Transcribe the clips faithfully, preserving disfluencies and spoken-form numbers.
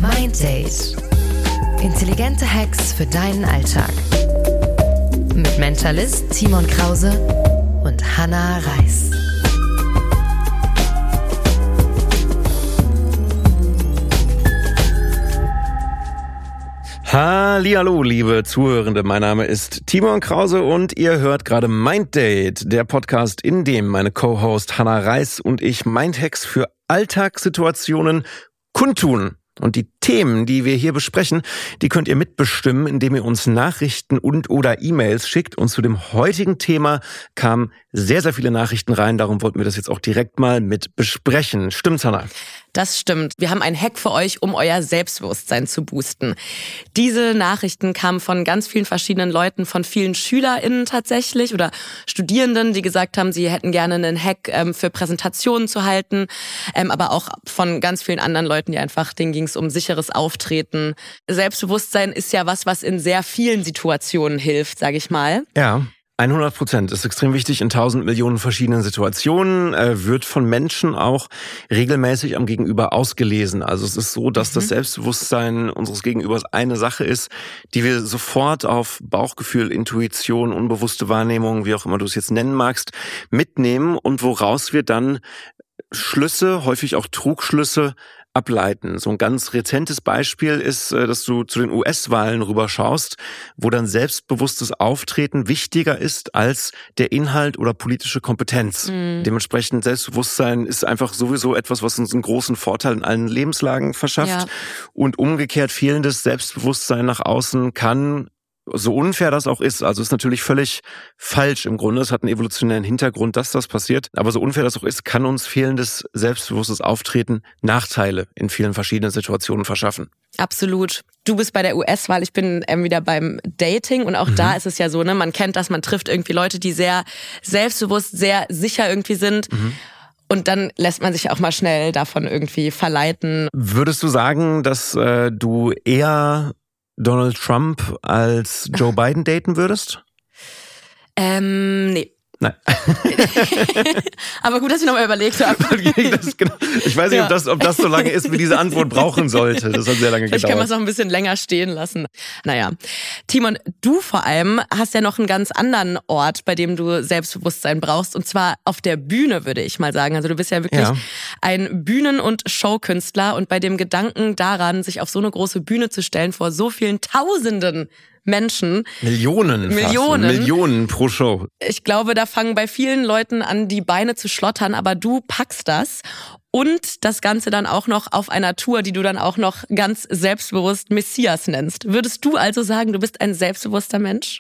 Mind Date. Intelligente Hacks für deinen Alltag. Mit Mentalist Timon Krause und Hannah Reis. Hallihallo, liebe Zuhörende, mein Name ist Timon Krause und ihr hört gerade Mind Date, der Podcast, in dem meine Co-Host Hannah Reis und ich Mindhacks für Alltagssituationen kundtun. Und die Themen, die wir hier besprechen, die könnt ihr mitbestimmen, indem ihr uns Nachrichten und oder E-Mails schickt. Und zu dem heutigen Thema kamen sehr, sehr viele Nachrichten rein. Darum wollten wir das jetzt auch direkt mal mit besprechen. Stimmt's, Hannah? Das stimmt. Wir haben einen Hack für euch, um euer Selbstbewusstsein zu boosten. Diese Nachrichten kamen von ganz vielen verschiedenen Leuten, von vielen SchülerInnen tatsächlich oder Studierenden, die gesagt haben, sie hätten gerne einen Hack ähm, für Präsentationen zu halten, ähm, aber auch von ganz vielen anderen Leuten, die einfach, denen ging es um sicheres Auftreten. Selbstbewusstsein ist ja was, was in sehr vielen Situationen hilft, sage ich mal. Ja. hundert Prozent ist extrem wichtig in tausend Millionen verschiedenen Situationen, äh, wird von Menschen auch regelmäßig am Gegenüber ausgelesen. Also es ist so, dass mhm. das Selbstbewusstsein unseres Gegenübers eine Sache ist, die wir sofort auf Bauchgefühl, Intuition, unbewusste Wahrnehmung, wie auch immer du es jetzt nennen magst, mitnehmen und woraus wir dann Schlüsse, häufig auch Trugschlüsse, ableiten. So ein ganz rezentes Beispiel ist, dass du zu den U S-Wahlen rüberschaust, wo dann selbstbewusstes Auftreten wichtiger ist als der Inhalt oder politische Kompetenz. Mhm. Dementsprechend Selbstbewusstsein ist einfach sowieso etwas, was uns einen großen Vorteil in allen Lebenslagen verschafft. Ja. Und umgekehrt fehlendes Selbstbewusstsein nach außen kann, so unfair das auch ist, also ist natürlich völlig falsch im Grunde, es hat einen evolutionären Hintergrund, dass das passiert, aber so unfair das auch ist, kann uns fehlendes selbstbewusstes Auftreten Nachteile in vielen verschiedenen Situationen verschaffen. Absolut. Du bist bei der U S-Wahl, ich bin ähm, wieder beim Dating und auch mhm. da ist es ja so, ne, man kennt das, man trifft irgendwie Leute, die sehr selbstbewusst, sehr sicher irgendwie sind. Mhm. Und dann lässt man sich auch mal schnell davon irgendwie verleiten. Würdest du sagen, dass äh, du eher Donald Trump als Joe Biden daten würdest? Ähm, nee. Nein. Aber gut, dass ich nochmal überlegt habe. Ich weiß nicht, ja. ob, das, ob das so lange ist, wie diese Antwort brauchen sollte. Das hat sehr lange gedauert. Vielleicht kann man es auch ein bisschen länger stehen lassen. Naja, Timon, du vor allem hast ja noch einen ganz anderen Ort, bei dem du Selbstbewusstsein brauchst. Und zwar auf der Bühne, würde ich mal sagen. Also du bist ja wirklich ja. ein Bühnen- und Showkünstler. Und bei dem Gedanken daran, sich auf so eine große Bühne zu stellen vor so vielen Tausenden Menschen. Millionen. Millionen. Fast. Millionen pro Show. Ich glaube, da fangen bei vielen Leuten an, die Beine zu schlottern, aber du packst das. Und das Ganze dann auch noch auf einer Tour, die du dann auch noch ganz selbstbewusst Messias nennst. Würdest du also sagen, du bist ein selbstbewusster Mensch?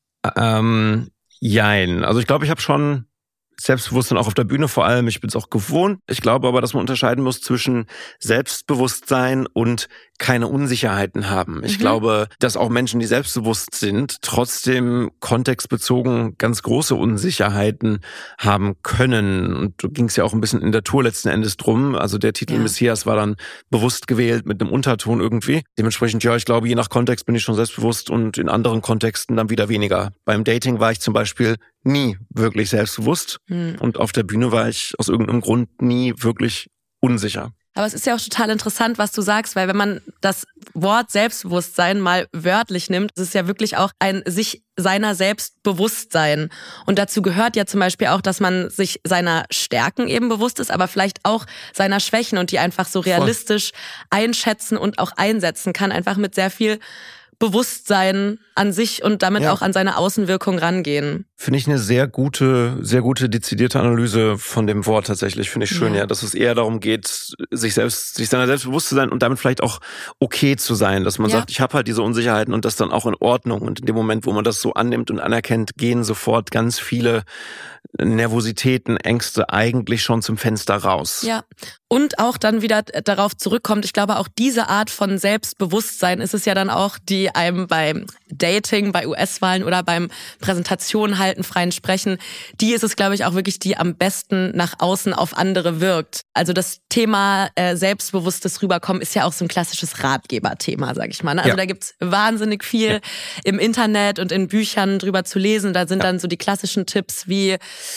Ähm, jein. Also ich glaube, ich habe schon Selbstbewusstsein auch auf der Bühne vor allem. Ich bin es auch gewohnt. Ich glaube aber, dass man unterscheiden muss zwischen Selbstbewusstsein und keine Unsicherheiten haben. Ich mhm. glaube, dass auch Menschen, die selbstbewusst sind, trotzdem kontextbezogen ganz große Unsicherheiten haben können. Und da ging es ja auch ein bisschen in der Tour letzten Endes drum. Also der Titel ja. Messias war dann bewusst gewählt mit einem Unterton irgendwie. Dementsprechend, ja, ich glaube, je nach Kontext bin ich schon selbstbewusst und in anderen Kontexten dann wieder weniger. Beim Dating war ich zum Beispiel nie wirklich selbstbewusst hm. und auf der Bühne war ich aus irgendeinem Grund nie wirklich unsicher. Aber es ist ja auch total interessant, was du sagst, weil wenn man das Wort Selbstbewusstsein mal wörtlich nimmt, ist es ja wirklich auch ein sich seiner selbst bewusst sein. Und dazu gehört ja zum Beispiel auch, dass man sich seiner Stärken eben bewusst ist, aber vielleicht auch seiner Schwächen und die einfach so realistisch Voll. einschätzen und auch einsetzen kann, einfach mit sehr viel Bewusstsein an sich und damit ja. auch an seine Außenwirkung rangehen. Finde ich eine sehr gute, sehr gute dezidierte Analyse von dem Wort tatsächlich. Finde ich schön, ja. ja, dass es eher darum geht, sich selbst, sich seiner selbst bewusst zu sein und damit vielleicht auch okay zu sein, dass man ja. sagt, ich habe halt diese Unsicherheiten und das dann auch in Ordnung. Und in dem Moment, wo man das so annimmt und anerkennt, gehen sofort ganz viele Nervositäten, Ängste eigentlich schon zum Fenster raus. Ja. Und auch dann wieder darauf zurückkommt, ich glaube auch diese Art von Selbstbewusstsein ist es ja dann auch, die einem beim Dating, bei U S-Wahlen oder beim Präsentationen halten, freien Sprechen, die ist es, glaube ich, auch wirklich, die am besten nach außen auf andere wirkt. Also das Thema äh, selbstbewusstes Rüberkommen ist ja auch so ein klassisches Ratgeberthema, sag ich mal. Also ja. da gibt's wahnsinnig viel ja. im Internet und in Büchern drüber zu lesen. Da sind ja. dann so die klassischen Tipps wie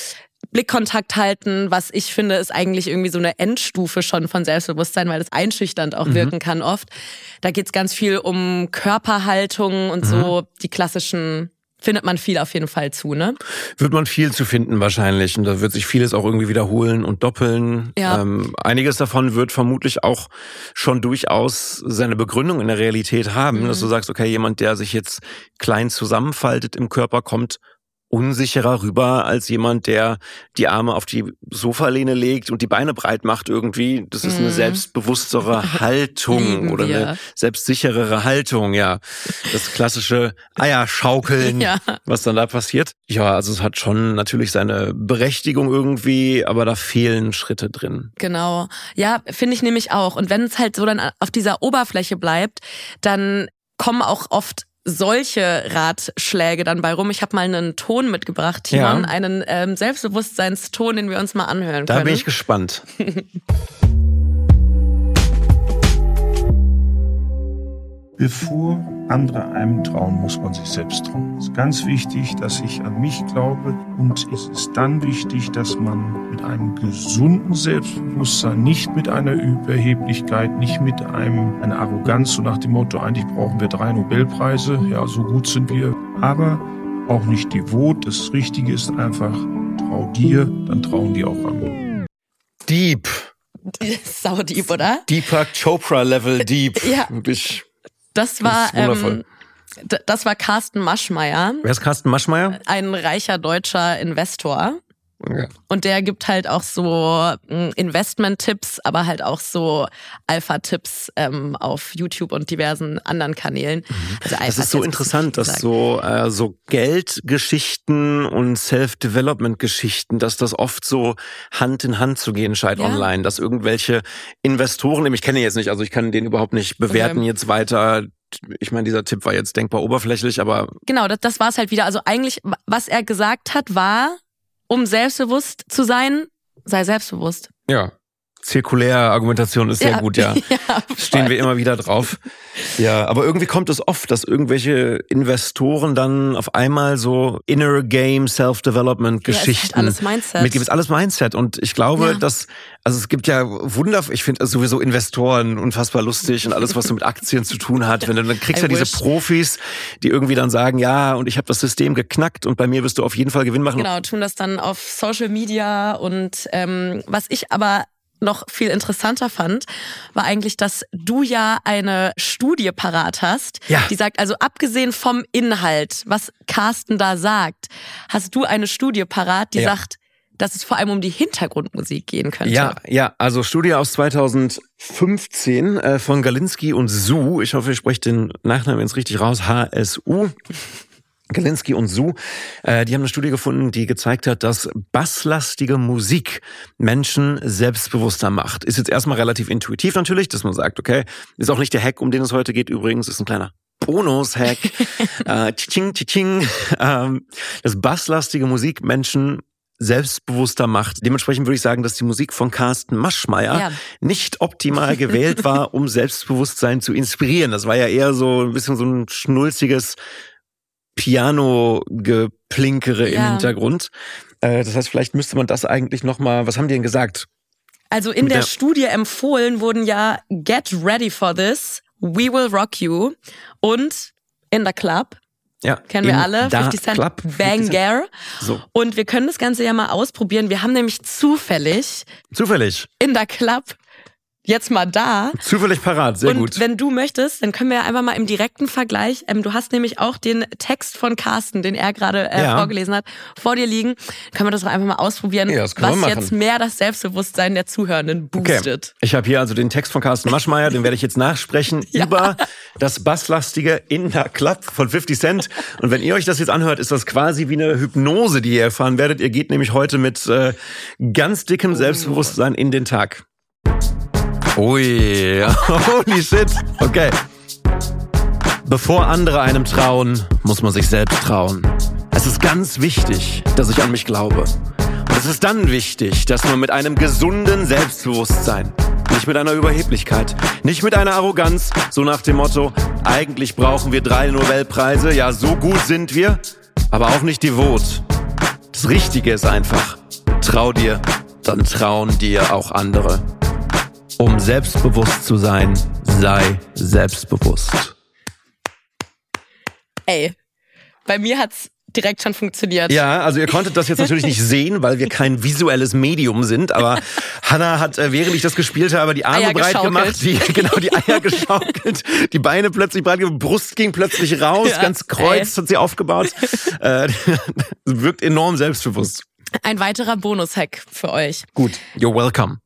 Blickkontakt halten, was ich finde, ist eigentlich irgendwie so eine Endstufe schon von Selbstbewusstsein, weil das einschüchternd auch mhm. wirken kann oft. Da geht's ganz viel um Körperhaltung und mhm. so die klassischen, findet man viel auf jeden Fall zu, ne? Wird man viel zu finden wahrscheinlich und da wird sich vieles auch irgendwie wiederholen und doppeln. Ja. Ähm, einiges davon wird vermutlich auch schon durchaus seine Begründung in der Realität haben, mhm. dass du sagst, okay, jemand, der sich jetzt klein zusammenfaltet im Körper, kommt unsicherer rüber als jemand, der die Arme auf die Sofalehne legt und die Beine breit macht irgendwie. Das ist eine selbstbewusstere Haltung oder eine selbstsicherere Haltung, ja. Das klassische Eierschaukeln, ja. was dann da passiert. Ja, also es hat schon natürlich seine Berechtigung irgendwie, aber da fehlen Schritte drin. Genau. Ja, finde ich nämlich auch. Und wenn es halt so dann auf dieser Oberfläche bleibt, dann kommen auch oft solche Ratschläge dann bei rum. Ich habe mal einen Ton mitgebracht, Timon, ja. einen ähm, Selbstbewusstseinston, den wir uns mal anhören da können. Da bin ich gespannt. Bevor andere einem trauen, muss man sich selbst trauen. Es ist ganz wichtig, dass ich an mich glaube und es ist dann wichtig, dass man mit einem gesunden Selbstbewusstsein, nicht mit einer Überheblichkeit, nicht mit einem einer Arroganz, so nach dem Motto, eigentlich brauchen wir drei Nobelpreise, ja, so gut sind wir, aber auch nicht devot. Das Richtige ist einfach, trau dir, dann trauen die auch an. Deep. Sau deep, oder? Deepak Chopra Level Deep. Ja. Wirklich. Das war, das, ähm, das war Carsten Maschmeyer. Wer ist Carsten Maschmeyer? Ein reicher deutscher Investor. Ja. Und der gibt halt auch so Investment-Tipps, aber halt auch so Alpha-Tipps ähm, auf YouTube und diversen anderen Kanälen. Mhm. Also das ist so interessant, dass so, äh, so Geldgeschichten und Self-Development-Geschichten, dass das oft so Hand in Hand zu gehen scheint ja. online, dass irgendwelche Investoren, ich kenne ihn jetzt nicht, also ich kann den überhaupt nicht bewerten okay. jetzt weiter. Ich meine, dieser Tipp war jetzt denkbar oberflächlich, aber... Genau, das, das war es halt wieder. Also eigentlich, was er gesagt hat, war... Um selbstbewusst zu sein, sei selbstbewusst. Ja, zirkuläre Argumentation ist sehr ja. gut, ja. ja Stehen wir immer wieder drauf. Ja, aber irgendwie kommt es oft, dass irgendwelche Investoren dann auf einmal so Inner Game Self-Development Geschichten. Ja, alles Mindset. Mitgeben. Ist alles Mindset. Und ich glaube, ja. dass, also es gibt ja Wunder, ich finde sowieso Investoren unfassbar lustig und alles, was so mit Aktien zu tun hat. Wenn du dann kriegst du ja diese Profis, die irgendwie dann sagen, ja, und ich habe das System geknackt und bei mir wirst du auf jeden Fall Gewinn machen. Genau, tun das dann auf Social Media und ähm, was ich aber noch viel interessanter fand, war eigentlich, dass du ja eine Studie parat hast, ja. die sagt, also abgesehen vom Inhalt, was Carsten da sagt, hast du eine Studie parat, die ja. sagt, dass es vor allem um die Hintergrundmusik gehen könnte. Ja, ja, also Studie aus zweitausendfünfzehn äh, von Galinski und Su, ich hoffe, ich spreche den Nachnamen jetzt richtig raus, H S U. Galinski und Su, äh, die haben eine Studie gefunden, die gezeigt hat, dass basslastige Musik Menschen selbstbewusster macht. Ist jetzt erstmal relativ intuitiv natürlich, dass man sagt, okay, ist auch nicht der Hack, um den es heute geht übrigens, ist ein kleiner Bonus-Hack. äh, tsching, tsching, ähm, dass basslastige Musik Menschen selbstbewusster macht. Dementsprechend würde ich sagen, dass die Musik von Carsten Maschmeyer ja. nicht optimal gewählt war, um Selbstbewusstsein zu inspirieren. Das war ja eher so ein bisschen so ein schnulziges Piano-Geplinkere ja. im Hintergrund. Äh, das heißt, vielleicht müsste man das eigentlich nochmal, was haben die denn gesagt? Also in der, der Studie empfohlen wurden ja Get Ready for This, We Will Rock You und In the Club. Ja, kennen wir alle. fifty Cent, Banger. So. Und wir können das Ganze ja mal ausprobieren. Wir haben nämlich zufällig Zufällig. In the Club jetzt mal da. Zufällig parat, sehr und gut. Und wenn du möchtest, dann können wir ja einfach mal im direkten Vergleich, ähm, du hast nämlich auch den Text von Carsten, den er gerade äh, ja. vorgelesen hat, vor dir liegen. Können wir das doch einfach mal ausprobieren, ja, das können was wir machen. Jetzt mehr das Selbstbewusstsein der Zuhörenden boostet. Okay. Ich habe hier also den Text von Carsten Maschmeyer, den werde ich jetzt nachsprechen ja. über das basslastige In the Club von fifty Cent. Und wenn ihr euch das jetzt anhört, ist das quasi wie eine Hypnose, die ihr erfahren werdet. Ihr geht nämlich heute mit äh, ganz dickem Selbstbewusstsein in den Tag. Ui, holy shit. Okay. Bevor andere einem trauen, muss man sich selbst trauen. Es ist ganz wichtig, dass ich an mich glaube. Und es ist dann wichtig, dass man mit einem gesunden Selbstbewusstsein, nicht mit einer Überheblichkeit, nicht mit einer Arroganz, so nach dem Motto, eigentlich brauchen wir drei Nobelpreise, ja, so gut sind wir, aber auch nicht devot. Das Richtige ist einfach, Trau dir, dann trauen dir auch andere. Um selbstbewusst zu sein, sei selbstbewusst. Ey, bei mir hat's direkt schon funktioniert. Ja, also ihr konntet das jetzt natürlich nicht sehen, weil wir kein visuelles Medium sind, aber Hannah hat, während ich das gespielt habe, die Arme Eier breit geschaukelt. gemacht, die, genau, die Eier geschaukelt, die Beine plötzlich breit gemacht, Brust ging plötzlich raus, Ja, ganz kreuz ey. hat sie aufgebaut. Äh, wirkt enorm selbstbewusst. Ein weiterer Bonus-Hack für euch. Gut, you're welcome.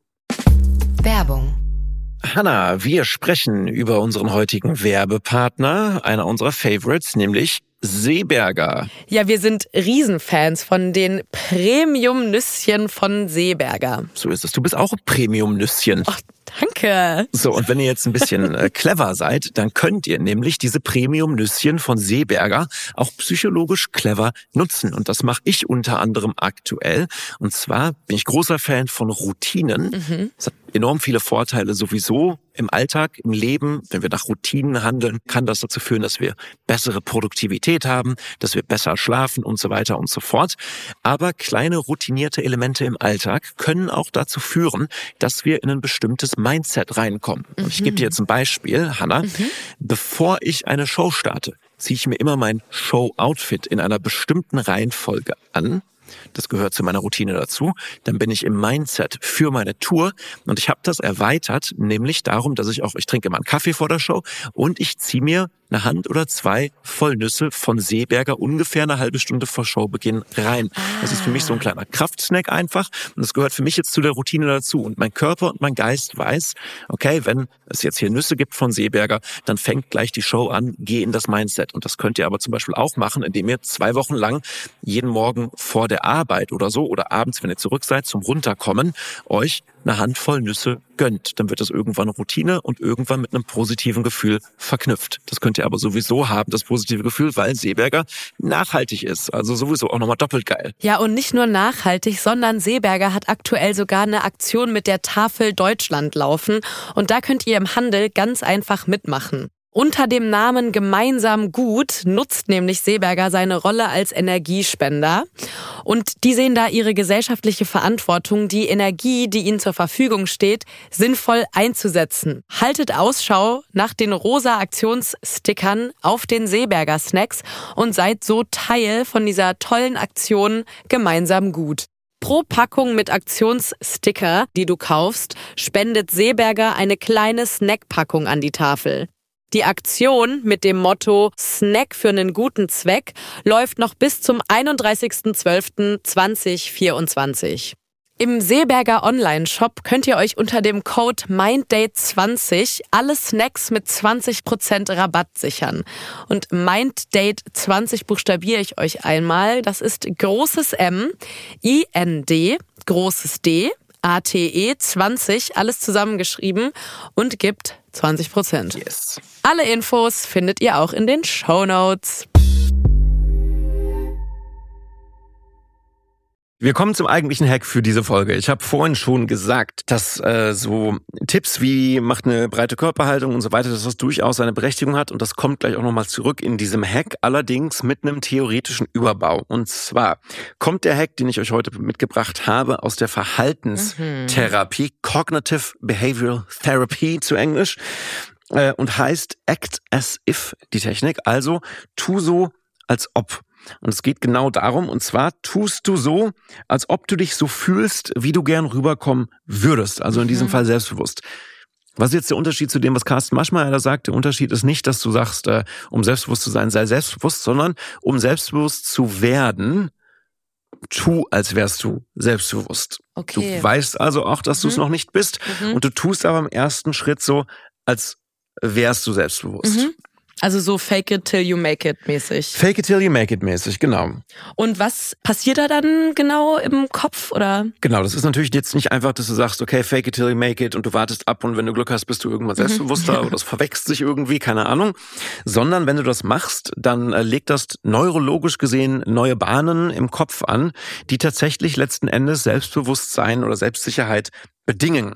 Werbung. Hannah, wir sprechen über unseren heutigen Werbepartner, einer unserer Favorites, nämlich Seeberger. Ja, wir sind Riesenfans von den Premium-Nüsschen von Seeberger. So ist es. Du bist auch ein Premium-Nüsschen. Ach, danke. So, und wenn ihr jetzt ein bisschen äh, clever seid, dann könnt ihr nämlich diese Premium-Nüsschen von Seeberger auch psychologisch clever nutzen. Und das mache ich unter anderem aktuell. Und zwar bin ich großer Fan von Routinen. Mhm. Das hat enorm viele Vorteile sowieso im Alltag, im Leben. Wenn wir nach Routinen handeln, kann das dazu führen, dass wir bessere Produktivität haben, dass wir besser schlafen und so weiter und so fort. Aber kleine routinierte Elemente im Alltag können auch dazu führen, dass wir in ein bestimmtes Mindset reinkommen. Und ich gebe dir jetzt ein Beispiel, Hannah. Mhm. Bevor ich eine Show starte, ziehe ich mir immer mein Show-Outfit in einer bestimmten Reihenfolge an. Das gehört zu meiner Routine dazu. Dann bin ich im Mindset für meine Tour und ich habe das erweitert, nämlich darum, dass ich auch, ich trinke immer einen Kaffee vor der Show und ich ziehe mir eine Hand oder zwei Vollnüsse von Seeberger ungefähr eine halbe Stunde vor Showbeginn rein. Das ist für mich so ein kleiner Kraftsnack einfach und das gehört für mich jetzt zu der Routine dazu. Und mein Körper und mein Geist weiß, okay, wenn es jetzt hier Nüsse gibt von Seeberger, dann fängt gleich die Show an, geh in das Mindset. Und das könnt ihr aber zum Beispiel auch machen, indem ihr zwei Wochen lang jeden Morgen vor der Arbeit oder so oder abends, wenn ihr zurück seid, zum Runterkommen, euch eine Handvoll Nüsse gönnt. Dann wird das irgendwann eine Routine und irgendwann mit einem positiven Gefühl verknüpft. Das könnt ihr aber sowieso haben, das positive Gefühl, weil Seeberger nachhaltig ist. Also sowieso auch nochmal doppelt geil. Ja, und nicht nur nachhaltig, sondern Seeberger hat aktuell sogar eine Aktion mit der Tafel Deutschland laufen. Und da könnt ihr im Handel ganz einfach mitmachen. Unter dem Namen Gemeinsam Gut nutzt nämlich Seeberger seine Rolle als Energiespender. Und die sehen da ihre gesellschaftliche Verantwortung, die Energie, die ihnen zur Verfügung steht, sinnvoll einzusetzen. Haltet Ausschau nach den rosa Aktionsstickern auf den Seeberger Snacks und seid so Teil von dieser tollen Aktion Gemeinsam Gut. Pro Packung mit Aktionssticker, die du kaufst, spendet Seeberger eine kleine Snackpackung an die Tafel. Die Aktion mit dem Motto Snack für einen guten Zweck läuft noch bis zum einunddreißigsten zwölften zweitausendvierundzwanzig. Im Seeberger Online-Shop könnt ihr euch unter dem Code Minddate zwanzig alle Snacks mit zwanzig Prozent Rabatt sichern. Und Minddate zwanzig buchstabiere ich euch einmal. Das ist großes M, I N D, großes D, A T E zwanzig, alles zusammengeschrieben und gibt zwanzig Prozent. Yes. Alle Infos findet ihr auch in den Shownotes. Wir kommen zum eigentlichen Hack für diese Folge. Ich habe vorhin schon gesagt, dass äh, so Tipps wie macht eine breite Körperhaltung und so weiter, dass das durchaus seine Berechtigung hat und das kommt gleich auch nochmal zurück in diesem Hack, allerdings mit einem theoretischen Überbau. Und zwar kommt der Hack, den ich euch heute mitgebracht habe, aus der Verhaltenstherapie, mhm. Cognitive Behavioral Therapy zu Englisch, äh, und heißt Act as if, die Technik, also tu so, als ob. Und es geht genau darum, und zwar tust du so, als ob du dich so fühlst, wie du gern rüberkommen würdest. Also in diesem mhm. Fall selbstbewusst. Was ist jetzt der Unterschied zu dem, was Carsten Maschmeyer da sagt? Der Unterschied ist nicht, dass du sagst, äh, um selbstbewusst zu sein, sei selbstbewusst, sondern um selbstbewusst zu werden, tu, als wärst du selbstbewusst. Okay. Du weißt also auch, dass mhm. du es noch nicht bist. Mhm. Und du tust aber im ersten Schritt so, als wärst du selbstbewusst. Mhm. Also so fake it till you make it mäßig. Fake it till you make it mäßig, genau. Und was passiert da dann genau im Kopf, oder? Genau, das ist natürlich jetzt nicht einfach, dass du sagst, okay, fake it till you make it und du wartest ab und wenn du Glück hast, bist du irgendwann selbstbewusster mhm. oder das verwechselt sich irgendwie, keine Ahnung. Sondern wenn du das machst, dann äh, legt das neurologisch gesehen neue Bahnen im Kopf an, die tatsächlich letzten Endes Selbstbewusstsein oder Selbstsicherheit bedingen.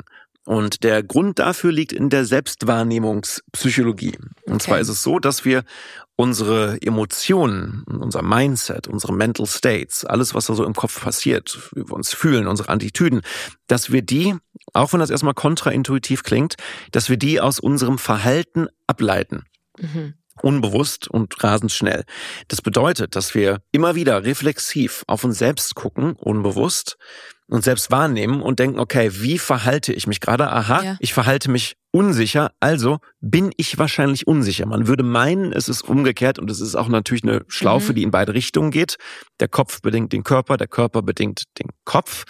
Und der Grund dafür liegt in der Selbstwahrnehmungspsychologie. Und Okay. zwar ist es so, dass wir unsere Emotionen, unser Mindset, unsere Mental States, alles, was da so im Kopf passiert, wie wir uns fühlen, unsere Attitüden, dass wir die, auch wenn das erstmal kontraintuitiv klingt, dass wir die aus unserem Verhalten ableiten. Mhm. Unbewusst und rasend schnell. Das bedeutet, dass wir immer wieder reflexiv auf uns selbst gucken, unbewusst, und selbst wahrnehmen und denken, okay, wie verhalte ich mich gerade? Aha, Ja. ich verhalte mich unsicher, also bin ich wahrscheinlich unsicher. Man würde meinen, es ist umgekehrt und es ist auch natürlich eine Schlaufe, Mhm. die in beide Richtungen geht. Der Kopf bedingt den Körper, der Körper bedingt den Kopf.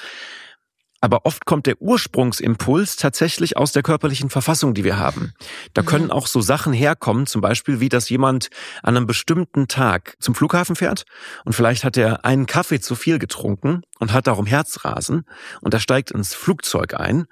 Aber oft kommt der Ursprungsimpuls tatsächlich aus der körperlichen Verfassung, die wir haben. Da Mhm. können auch so Sachen herkommen, zum Beispiel wie, dass jemand an einem bestimmten Tag zum Flughafen fährt und vielleicht hat er einen Kaffee zu viel getrunken und hat darum Herzrasen und er steigt ins Flugzeug ein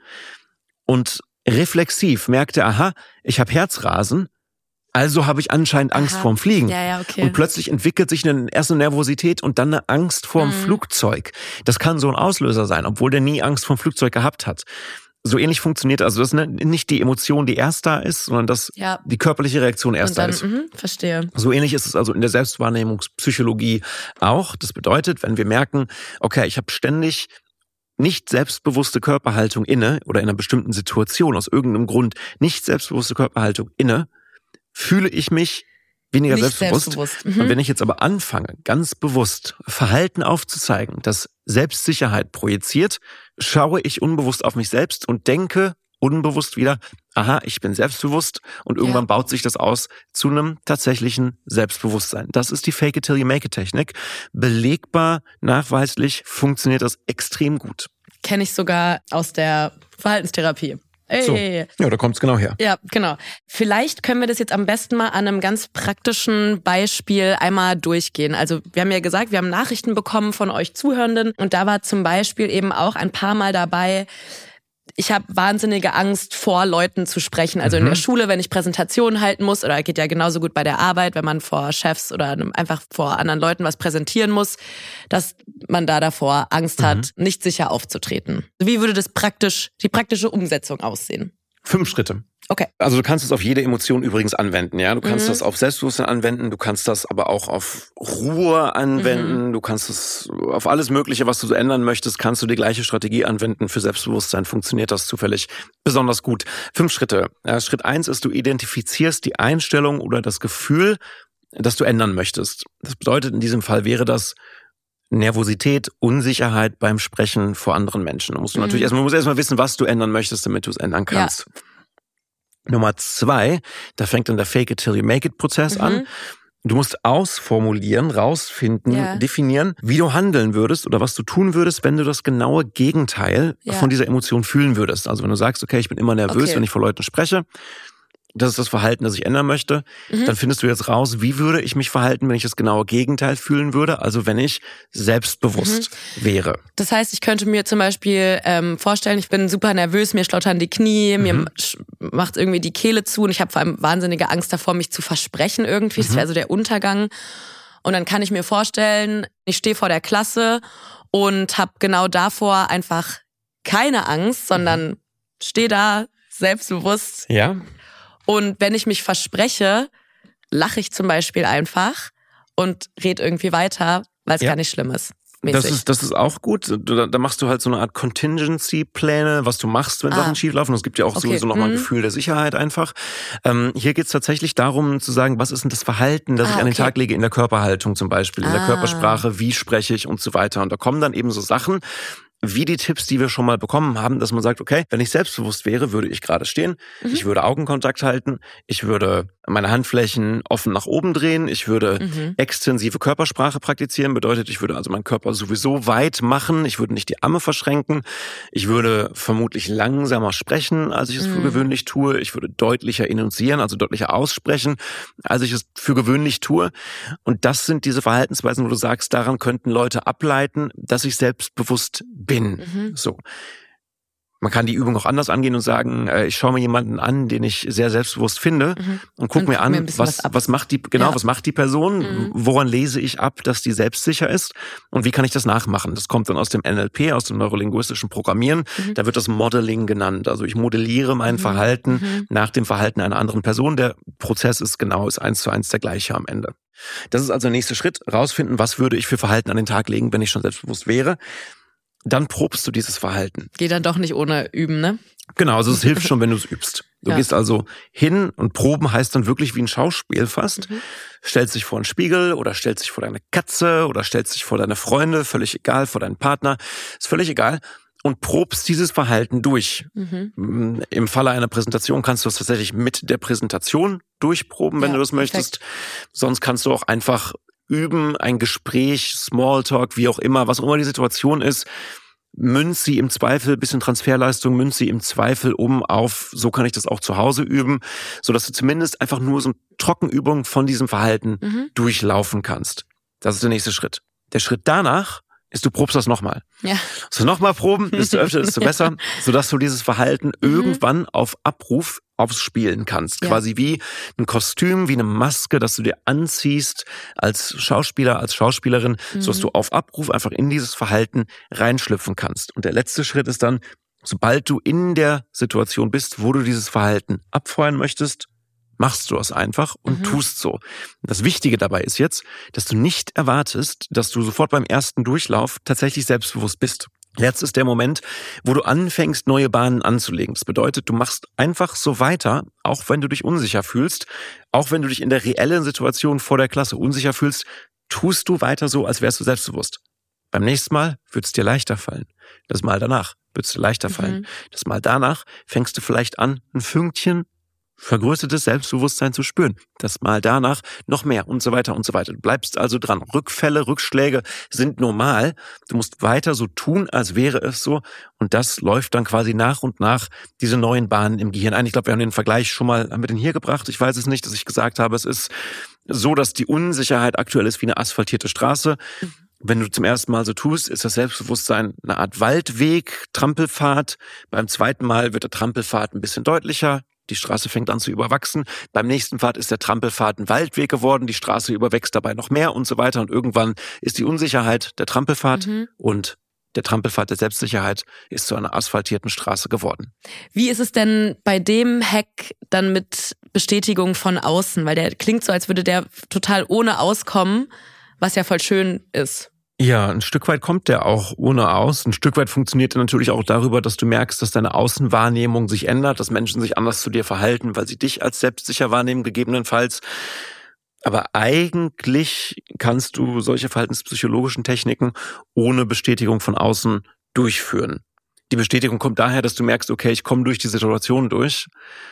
und reflexiv merkt er, aha, ich habe Herzrasen, also habe ich anscheinend Angst Aha. vorm Fliegen. Ja, ja, okay. Und plötzlich entwickelt sich eine erste Nervosität und dann eine Angst vorm Mhm. Flugzeug. Das kann so ein Auslöser sein, obwohl der nie Angst vorm Flugzeug gehabt hat. So ähnlich funktioniert, also das ist nicht die Emotion, die erst da ist, sondern dass Ja. die körperliche Reaktion erst Und dann, da ist. mhm, verstehe. So ähnlich ist es also in der Selbstwahrnehmungspsychologie auch. Das bedeutet, wenn wir merken, okay, ich habe ständig nicht selbstbewusste Körperhaltung inne oder in einer bestimmten Situation aus irgendeinem Grund nicht selbstbewusste Körperhaltung inne, fühle ich mich weniger Nicht selbstbewusst. selbstbewusst. Und Mhm. wenn ich jetzt aber anfange, ganz bewusst Verhalten aufzuzeigen, das Selbstsicherheit projiziert, schaue ich unbewusst auf mich selbst und denke unbewusst wieder, aha, ich bin selbstbewusst und irgendwann Ja. baut sich das aus zu einem tatsächlichen Selbstbewusstsein. Das ist die Fake-it-till-you-make-it-Technik. Belegbar, nachweislich funktioniert das extrem gut. Kenne ich sogar aus der Verhaltenstherapie. So. Ey. Ja, da kommt es genau her. Ja, genau. Vielleicht können wir das jetzt am besten mal an einem ganz praktischen Beispiel einmal durchgehen. Also wir haben ja gesagt, wir haben Nachrichten bekommen von euch Zuhörenden und da war zum Beispiel eben auch ein paar Mal dabei, ich habe wahnsinnige Angst, vor Leuten zu sprechen. Also in der Schule, wenn ich Präsentationen halten muss, oder geht ja genauso gut bei der Arbeit, wenn man vor Chefs oder einfach vor anderen Leuten was präsentieren muss, dass man da davor Angst hat, nicht sicher aufzutreten. Wie würde das praktisch, die praktische Umsetzung aussehen? Fünf Schritte. Okay. Also du kannst es auf jede Emotion übrigens anwenden, ja. Du kannst Mhm. das auf Selbstbewusstsein anwenden, du kannst das aber auch auf Ruhe anwenden, du kannst es auf alles Mögliche, was du so ändern möchtest, kannst du die gleiche Strategie anwenden. Für Selbstbewusstsein funktioniert das zufällig besonders gut. Fünf Schritte. Ja, Schritt eins ist, du identifizierst die Einstellung oder das Gefühl, das du ändern möchtest. Das bedeutet, in diesem Fall wäre das Nervosität, Unsicherheit beim Sprechen vor anderen Menschen. Da musst du Mhm. natürlich erstmal, du musst erstmal wissen, was du ändern möchtest, damit du es ändern kannst. Nummer zwei, da fängt dann der Fake-it-till-you-make-it-Prozess Mhm. an. Du musst ausformulieren, rausfinden, Ja. definieren, wie du handeln würdest oder was du tun würdest, wenn du das genaue Gegenteil Ja. von dieser Emotion fühlen würdest. Also wenn du sagst, okay, ich bin immer nervös, Okay. wenn ich vor Leuten spreche, das ist das Verhalten, das ich ändern möchte, Mhm. dann findest du jetzt raus, wie würde ich mich verhalten, wenn ich das genaue Gegenteil fühlen würde, also wenn ich selbstbewusst Mhm. wäre. Das heißt, ich könnte mir zum Beispiel ähm, vorstellen, ich bin super nervös, mir schlottern die Knie, Mhm. mir sch- macht irgendwie die Kehle zu und ich habe vor allem wahnsinnige Angst davor, mich zu versprechen irgendwie. Das Mhm. wäre so der Untergang. Und dann kann ich mir vorstellen, ich stehe vor der Klasse und habe genau davor einfach keine Angst, sondern stehe da selbstbewusst. Ja? Und wenn ich mich verspreche, lache ich zum Beispiel einfach und red irgendwie weiter, weil es Ja. gar nicht schlimm ist. Das Mäßig. ist, das ist auch gut. Du, da, da machst du halt so eine Art Contingency-Pläne, was du machst, wenn Ah. Sachen schieflaufen. Es gibt ja auch Okay. sowieso nochmal ein Mhm. Gefühl der Sicherheit einfach. Ähm, hier geht's tatsächlich darum zu sagen, was ist denn das Verhalten, das Ah, ich an den okay. Tag lege in der Körperhaltung zum Beispiel, in der Ah. Körpersprache, wie spreche ich und so weiter. Und da kommen dann eben so Sachen, wie die Tipps, die wir schon mal bekommen haben, dass man sagt, okay, wenn ich selbstbewusst wäre, würde ich gerade stehen, Mhm. ich würde Augenkontakt halten, ich würde meine Handflächen offen nach oben drehen, ich würde Mhm. extensive Körpersprache praktizieren, bedeutet, ich würde also meinen Körper sowieso weit machen, ich würde nicht die Arme verschränken, ich würde vermutlich langsamer sprechen, als ich es für Mhm. gewöhnlich tue, ich würde deutlicher enuncieren, also deutlicher aussprechen, als ich es für gewöhnlich tue. Und das sind diese Verhaltensweisen, wo du sagst, daran könnten Leute ableiten, dass ich selbstbewusst bin. Mhm. So. Man kann die Übung auch anders angehen und sagen, äh, ich schaue mir jemanden an, den ich sehr selbstbewusst finde mhm. und gucke mir an, mir was, was, was macht die, genau, ja. was macht die Person, mhm. woran lese ich ab, dass die selbstsicher ist und wie kann ich das nachmachen? Das kommt dann aus dem N L P, aus dem neurolinguistischen Programmieren. Mhm. Da wird das Modeling genannt. Also ich modelliere mein mhm. Verhalten mhm. nach dem Verhalten einer anderen Person. Der Prozess ist genau, ist eins zu eins der gleiche am Ende. Das ist also der nächste Schritt, rausfinden, was würde ich für Verhalten an den Tag legen, wenn ich schon selbstbewusst wäre. Dann probst du dieses Verhalten. Geht dann doch nicht ohne Üben, ne? Genau, also es hilft schon, wenn du es übst. Du ja. gehst also hin und proben heißt dann wirklich wie ein Schauspiel fast. Mhm. Stellst dich vor einen Spiegel oder stellst dich vor deine Katze oder stellst dich vor deine Freunde, völlig egal, vor deinen Partner, ist völlig egal. Und probst dieses Verhalten durch. Mhm. Im Falle einer Präsentation kannst du es tatsächlich mit der Präsentation durchproben, wenn ja, du das möchtest. Perfekt. Sonst kannst du auch einfach üben, ein Gespräch, Smalltalk, wie auch immer, was auch immer die Situation ist, münz sie im Zweifel, bisschen Transferleistung, münz sie im Zweifel um auf, so kann ich das auch zu Hause üben, sodass du zumindest einfach nur so eine Trockenübung von diesem Verhalten mhm. durchlaufen kannst. Das ist der nächste Schritt. Der Schritt danach ist, du probst das nochmal. Ja. So nochmal proben, desto öfter, desto besser, sodass du dieses Verhalten mhm. irgendwann auf Abruf aufspielen kannst. Ja. Quasi wie ein Kostüm, wie eine Maske, das du dir anziehst als Schauspieler, als Schauspielerin, mhm. sodass du auf Abruf einfach in dieses Verhalten reinschlüpfen kannst. Und der letzte Schritt ist dann, sobald du in der Situation bist, wo du dieses Verhalten abfeuern möchtest, machst du es einfach und mhm. tust so. Das Wichtige dabei ist jetzt, dass du nicht erwartest, dass du sofort beim ersten Durchlauf tatsächlich selbstbewusst bist. Jetzt ist der Moment, wo du anfängst, neue Bahnen anzulegen. Das bedeutet, du machst einfach so weiter, auch wenn du dich unsicher fühlst, auch wenn du dich in der reellen Situation vor der Klasse unsicher fühlst, tust du weiter so, als wärst du selbstbewusst. Beim nächsten Mal wird es dir leichter fallen. Das Mal danach wird es dir leichter fallen. Mhm. Das Mal danach fängst du vielleicht an, ein Fünkchen vergrößertes Selbstbewusstsein zu spüren. Das Mal danach noch mehr und so weiter und so weiter. Du bleibst also dran. Rückfälle, Rückschläge sind normal. Du musst weiter so tun, als wäre es so. Und das läuft dann quasi nach und nach diese neuen Bahnen im Gehirn ein. Ich glaube, wir haben den Vergleich schon mal, haben wir den hier gebracht? Ich weiß es nicht, dass ich gesagt habe, es ist so, dass die Unsicherheit aktuell ist wie eine asphaltierte Straße. Wenn du zum ersten Mal so tust, ist das Selbstbewusstsein eine Art Waldweg, Trampelpfad. Beim zweiten Mal wird der Trampelpfad ein bisschen deutlicher. Die Straße fängt an zu überwachsen. Beim nächsten Pfad ist der Trampelpfad ein Waldweg geworden. Die Straße überwächst dabei noch mehr und so weiter. Und irgendwann ist die Unsicherheit der Trampelpfad mhm. und der Trampelpfad der Selbstsicherheit ist zu einer asphaltierten Straße geworden. Wie ist es denn bei dem Hack dann mit Bestätigung von außen? Weil der klingt so, als würde der total ohne auskommen, was ja voll schön ist. Ja, ein Stück weit kommt der auch ohne aus. Ein Stück weit funktioniert er natürlich auch darüber, dass du merkst, dass deine Außenwahrnehmung sich ändert, dass Menschen sich anders zu dir verhalten, weil sie dich als selbstsicher wahrnehmen, gegebenenfalls. Aber eigentlich kannst du solche verhaltenspsychologischen Techniken ohne Bestätigung von außen durchführen. Die Bestätigung kommt daher, dass du merkst, okay, ich komme durch die Situation durch.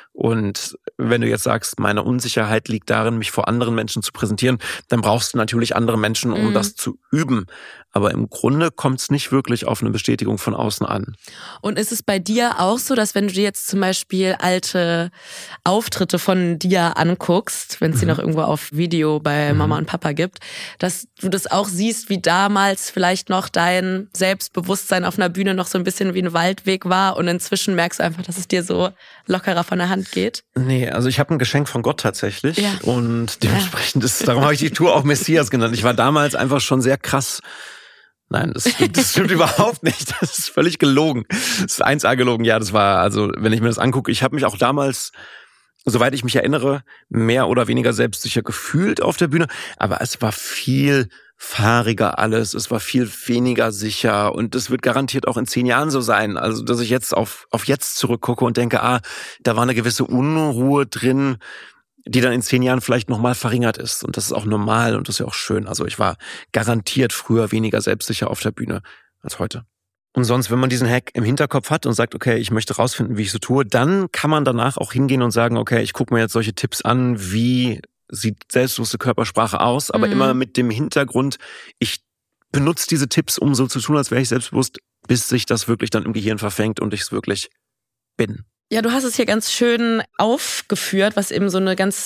Und wenn du jetzt sagst, meine Unsicherheit liegt darin, mich vor anderen Menschen zu präsentieren, dann brauchst du natürlich andere Menschen, um mhm. das zu üben. Aber im Grunde kommt es nicht wirklich auf eine Bestätigung von außen an. Und ist es bei dir auch so, dass wenn du dir jetzt zum Beispiel alte Auftritte von dir anguckst, wenn es die mhm. noch irgendwo auf Video bei Mama mhm. und Papa gibt, dass du das auch siehst, wie damals vielleicht noch dein Selbstbewusstsein auf einer Bühne noch so ein bisschen wie ein Waldweg war und inzwischen merkst du einfach, dass es dir so lockerer von der Hand geht? Nee, also ich habe ein Geschenk von Gott tatsächlich ja. und dementsprechend ist, darum habe ich die Tour auch Messias genannt. Ich war damals einfach schon sehr krass. Nein, das stimmt, das stimmt überhaupt nicht. Das ist völlig gelogen. Das ist eins A gelogen. Ja, das war, also wenn ich mir das angucke, ich habe mich auch damals, soweit ich mich erinnere, mehr oder weniger selbstsicher gefühlt auf der Bühne, aber es war viel fahriger alles, es war viel weniger sicher und das wird garantiert auch in zehn Jahren so sein. Also, dass ich jetzt auf, auf jetzt zurückgucke und denke, ah, da war eine gewisse Unruhe drin, die dann in zehn Jahren vielleicht nochmal verringert ist. Und das ist auch normal und das ist ja auch schön. Also ich war garantiert früher weniger selbstsicher auf der Bühne als heute. Und sonst, wenn man diesen Hack im Hinterkopf hat und sagt, okay, ich möchte rausfinden, wie ich so tue, dann kann man danach auch hingehen und sagen, okay, ich gucke mir jetzt solche Tipps an, wie sieht selbstbewusste Körpersprache aus, aber mhm. immer mit dem Hintergrund, ich benutze diese Tipps, um so zu tun, als wäre ich selbstbewusst, bis sich das wirklich dann im Gehirn verfängt und ich es wirklich bin. Ja, du hast es hier ganz schön aufgeführt, was eben so eine ganz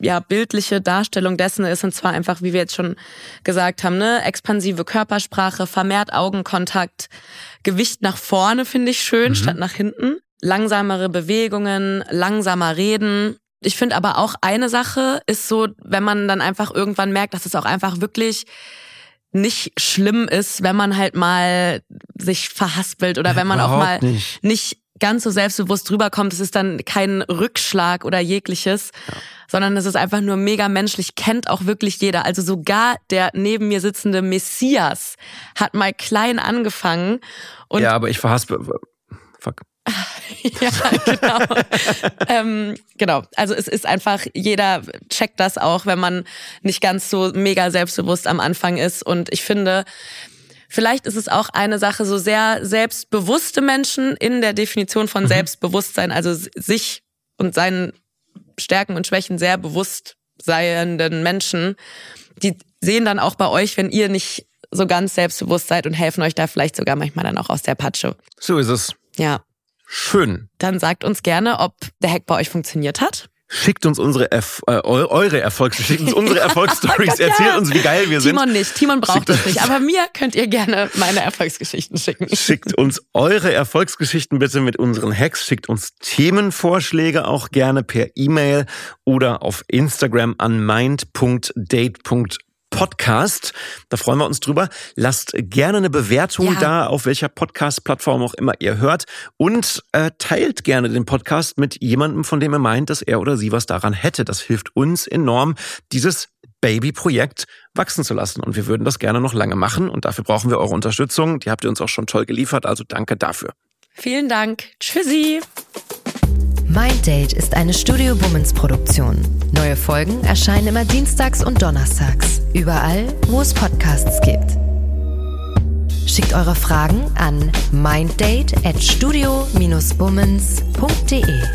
ja, bildliche Darstellung dessen ist, und zwar einfach, wie wir jetzt schon gesagt haben, ne, expansive Körpersprache, vermehrt Augenkontakt, Gewicht nach vorne finde ich schön, mhm. statt nach hinten, langsamere Bewegungen, langsamer reden. Ich finde aber auch eine Sache ist so, wenn man dann einfach irgendwann merkt, dass es auch einfach wirklich nicht schlimm ist, wenn man halt mal sich verhaspelt oder wenn man Überhaupt auch mal nicht. nicht ganz so selbstbewusst rüberkommt. Es ist dann kein Rückschlag oder jegliches, ja. sondern es ist einfach nur mega menschlich, kennt auch wirklich jeder. Also sogar der neben mir sitzende Messias hat mal klein angefangen. Und ja, aber ich verhaspel... Fuck. ja, genau. ähm, genau. Also es ist einfach, jeder checkt das auch, wenn man nicht ganz so mega selbstbewusst am Anfang ist. Und ich finde, vielleicht ist es auch eine Sache, so sehr selbstbewusste Menschen in der Definition von mhm. Selbstbewusstsein, also sich und seinen Stärken und Schwächen sehr bewusst seienden Menschen, die sehen dann auch bei euch, wenn ihr nicht so ganz selbstbewusst seid und helfen euch da vielleicht sogar manchmal dann auch aus der Patsche. So ist es. Ja. Schön. Dann sagt uns gerne, ob der Hack bei euch funktioniert hat. Schickt uns unsere Erf- äh, eure Erfolgs schickt uns unsere Erfolgsstories. Ja. Erzählt uns, wie geil wir sind. Timon nicht. Timon braucht schickt es nicht. Aber mir könnt ihr gerne meine Erfolgsgeschichten schicken. Schickt uns eure Erfolgsgeschichten bitte mit unseren Hacks. Schickt uns Themenvorschläge auch gerne per E-Mail oder auf Instagram an mind punkt date punkt Podcast. Da freuen wir uns drüber. Lasst gerne eine Bewertung ja. da, auf welcher Podcast-Plattform auch immer ihr hört. Und äh, teilt gerne den Podcast mit jemandem, von dem ihr meint, dass er oder sie was daran hätte. Das hilft uns enorm, dieses Baby-Projekt wachsen zu lassen. Und wir würden das gerne noch lange machen. Und dafür brauchen wir eure Unterstützung. Die habt ihr uns auch schon toll geliefert. Also danke dafür. Vielen Dank. Tschüssi. Minddate ist eine Studio Bummens Produktion. Neue Folgen erscheinen immer dienstags und donnerstags. Überall, wo es Podcasts gibt. Schickt eure Fragen an minddate at studio dash bummens punkt de.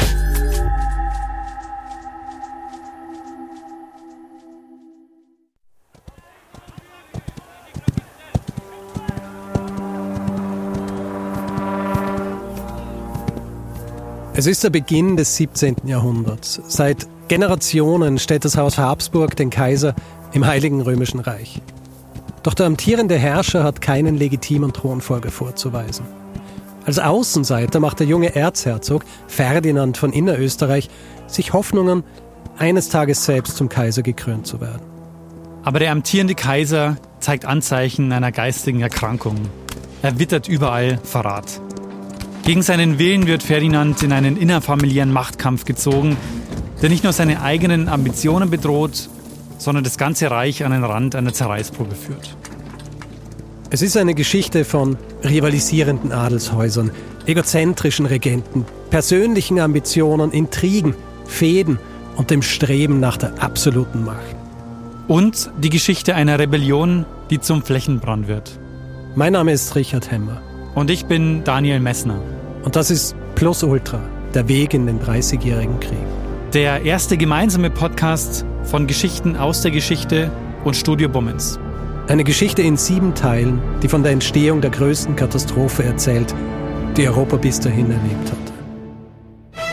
Es ist der Beginn des siebzehnten Jahrhunderts. Seit Generationen stellt das Haus Habsburg den Kaiser im Heiligen Römischen Reich. Doch der amtierende Herrscher hat keinen legitimen Thronfolger vorzuweisen. Als Außenseiter macht der junge Erzherzog Ferdinand von Innerösterreich sich Hoffnungen, eines Tages selbst zum Kaiser gekrönt zu werden. Aber der amtierende Kaiser zeigt Anzeichen einer geistigen Erkrankung. Er wittert überall Verrat. Gegen seinen Willen wird Ferdinand in einen innerfamiliären Machtkampf gezogen, der nicht nur seine eigenen Ambitionen bedroht, sondern das ganze Reich an den Rand einer Zerreißprobe führt. Es ist eine Geschichte von rivalisierenden Adelshäusern, egozentrischen Regenten, persönlichen Ambitionen, Intrigen, Fehden und dem Streben nach der absoluten Macht. Und die Geschichte einer Rebellion, die zum Flächenbrand wird. Mein Name ist Richard Hemmer. Und ich bin Daniel Messner. Und das ist Plus Ultra, der Weg in den dreißigjährigen Krieg. Der erste gemeinsame Podcast von Geschichten aus der Geschichte und Studio Bummens. Eine Geschichte in sieben Teilen, die von der Entstehung der größten Katastrophe erzählt, die Europa bis dahin erlebt hatte.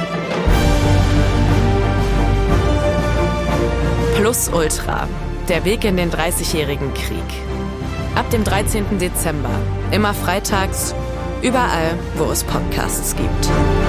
Plus Ultra, der Weg in den dreißigjährigen Krieg. Ab dem dreizehnten Dezember, immer freitags, überall, wo es Podcasts gibt.